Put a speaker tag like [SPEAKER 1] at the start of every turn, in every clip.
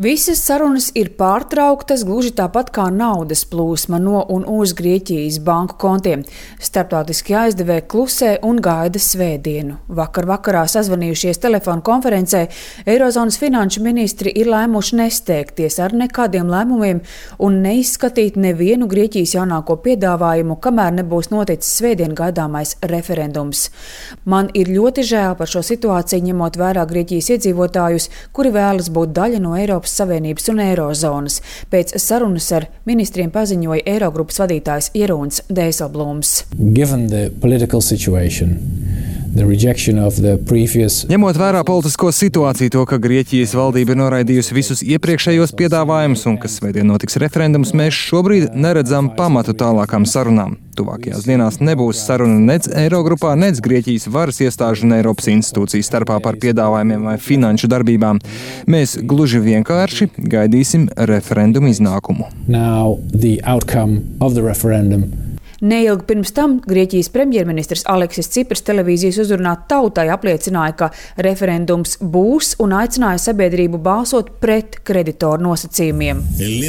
[SPEAKER 1] Visas sarunas ir pārtrauktas, gluži tāpat kā naudas plūsma no un uz Grieķijas banku kontiem. Starptautiskie aizdevēji klusē un gaida svētdienu. Vakarā sazvanījušies telefonu konferencē, Eirozonas finanšu ministri ir lēmuši nesteigties ar nekādiem lēmumiem un neizskatīt nevienu Grieķijas jaunāko piedāvājumu, kamēr nebūs noticis svētdien gaidāmais referendums. Man ir ļoti žēl par šo situāciju, ņemot vērā Grieķijas iedzīvotājus, kuri vēlas būt daļa no Eiropas Savienības un Eirozonas. Pēc sarunas ar ministriem paziņoja Eirogrupas vadītājs Jeroens Dijsselbloems.
[SPEAKER 2] Ņemot vērā politisko situāciju, to, ka Grieķijas valdība ir noraidījusi visus iepriekšējos piedāvājumus un ka svētdien notiks referendums, mēs šobrīd neredzam pamatu tālākām sarunām. Tuvākajās dienās nebūs saruna nec Eirogrupā, nec Grieķijas varas iestāžu un Eiropas institūciju starpā par piedāvājumiem vai finanšu darbībām. Mēs gluži vienkārši gaidīsim referendumu iznākumu.
[SPEAKER 1] Neilgi pirms tam Grieķijas premjerministrs Aleksis Cipras televīzijas uzrunā tautai apliecināja, ka referendums būs un aicināja sabiedrību balsot pret kreditoru nosacījumiem.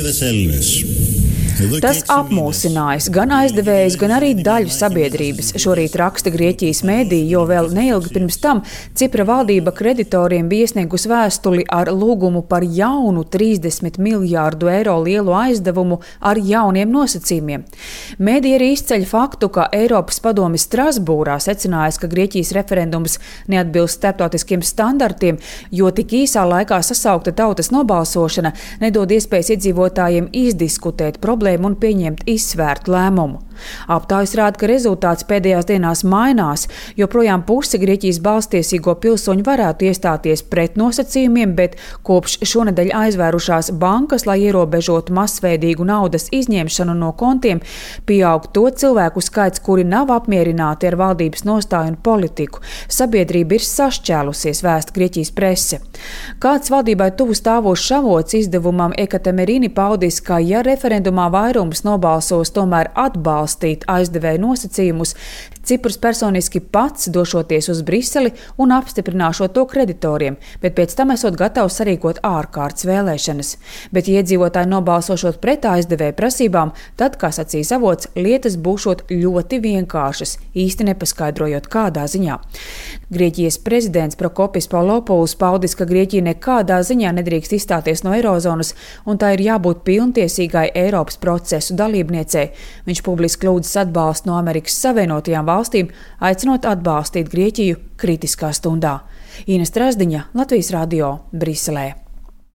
[SPEAKER 1] Tas apmulsinājis gan aizdevējus, gan arī daļu sabiedrības. Šorīt raksta Grieķijas mēdīji, jo vēl neilgi pirms tam Cipra valdība kreditoriem bija iesniegusi vēstuli ar lūgumu par jaunu 30 miljārdu eiro lielu aizdevumu ar jauniem nosacījumiem. Mēdīji arī izceļ faktu, ka Eiropas padome Strasbūrā secinājas, ka Grieķijas referendums neatbilst starptautiskiem standartiem, jo tik īsā laikā sasaukta tautas nobalsošana nedod iespējas iedzīvotājiem izdiskutēt problēmu un pieņemt izsvērtu lēmumu. Aptaujas rāda, ka rezultāts pēdējās dienās mainās, jo projām puse Grieķijas balstiesīgo pilsoņu varētu iestāties pret nosacījumiem, bet kopš šonedēļ aizvērušās bankas, lai ierobežotu masveidīgu naudas izņemšanu no kontiem, pieaug to cilvēku skaits, kuri nav apmierināti ar valdības nostāju un politiku. Sabiedrība ir sašķēlusies, vēsta Grieķijas prese. Kāds valdībai tuvu stāvošs avots izdevumam Ekatemerini paudis, ka ja referendumā vairums nobalsos tomēr atbalstīt aizdevēju nosacījumus, Ciprs personiski pats došoties uz Briseli un apstiprināšot to kreditoriem, bet pēc tam esot gatavs sarīkot ārkārtas vēlēšanas. Bet, ja iedzīvotāji nobalsošot pret aizdevēju prasībām, tad, kā sacīs avots, lietas būšot ļoti vienkāršas, īsti nepaskaidrojot kādā ziņā. Grieķijas prezidents Prokopis Pavlopoulos paudis, ka Grieķija nekādā ziņā nedrīkst izstāties no Eirozonas un tā ir jābūt pilntiesīgai Eiropas procesu dalībniecei. Viņš publiski lūdzas atbalstu no Amerikas Savienotajām valstīm, aicinot atbalstīt Grieķiju kritiskā stundā. Ines Trasdiņa, Latvijas radio, Briselē.